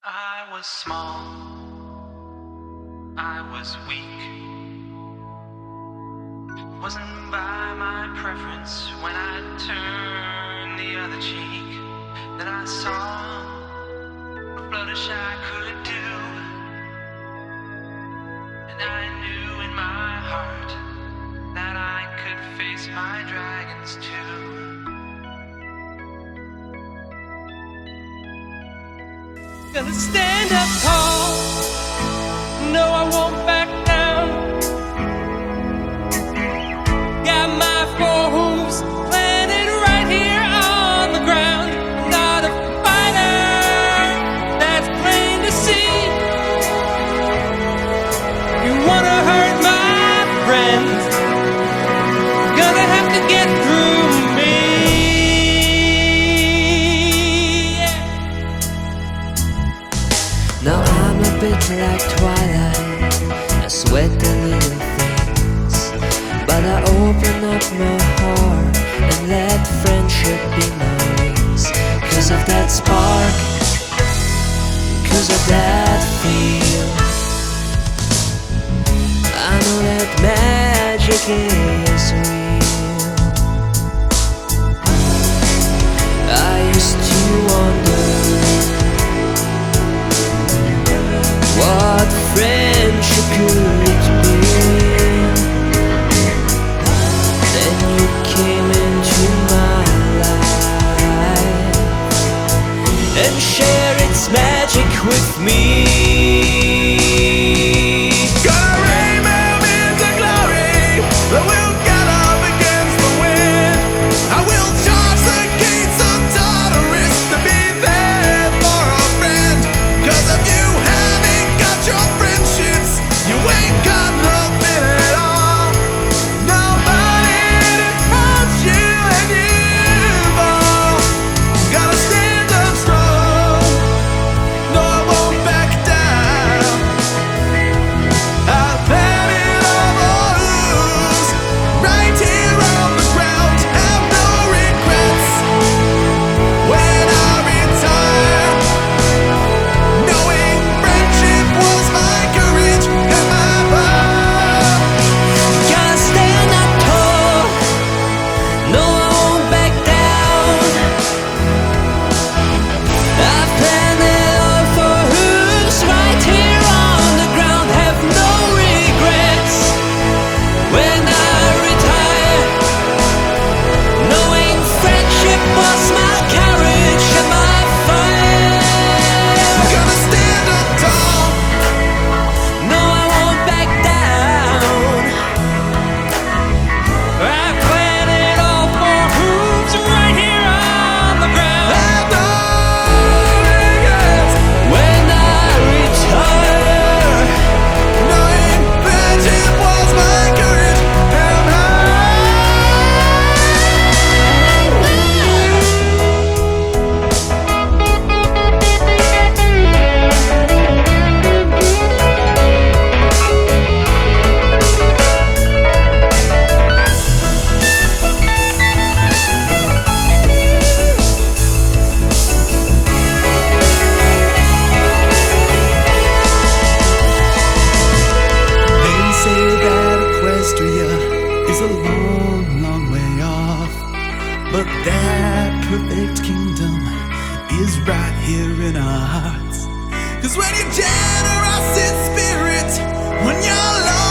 I was small, I was weak. Wasn't by my preference when I turned the other cheek. Then I saw what flourish I could do, and I knew in my heart that I could face my dragons too. Gonna stand up tall. No, I won't back down. Got my four hooves planted right here on the ground. I'm not a fighter, that's plain to see. You wanna hurt my friends, gonna have to get through me. Now I'm a bit like Twilight, I sweat the little things, but I open up my heart and let friendship be my wings. 'Cause of that spark, 'cause of that feel, I know that magic is real. I used to wonder what friendship could be. Then you came into my life and shared its magic with me. Gonna remember into glory, but we'll get up against the wind. I will charge the gates of Tartarus to be there for a friend. 'Cause of you having got your friendships, you ain't got nothing at all. Nobody to help you and you fall. Gotta stand up strong. No, I won't back down. I've had it all lose, right here on the ground. Have no regrets when I retire, knowing friendship was my courage and my power. Gotta stand up tall, no I won't back down. I've planned it all for who's right here on the ground. Have no regrets when I retire, knowing friendship was my courage and my fire. Gonna stand up tall. No, I won't back down. I planned it all for who's right here on the ground. Have no regrets, When I retire, knowing friendship was my courage and my They say that Equestria is a long, long way off, but that perfect kingdom is right here in our hearts. 'Cause when you're generous in spirit, when you're low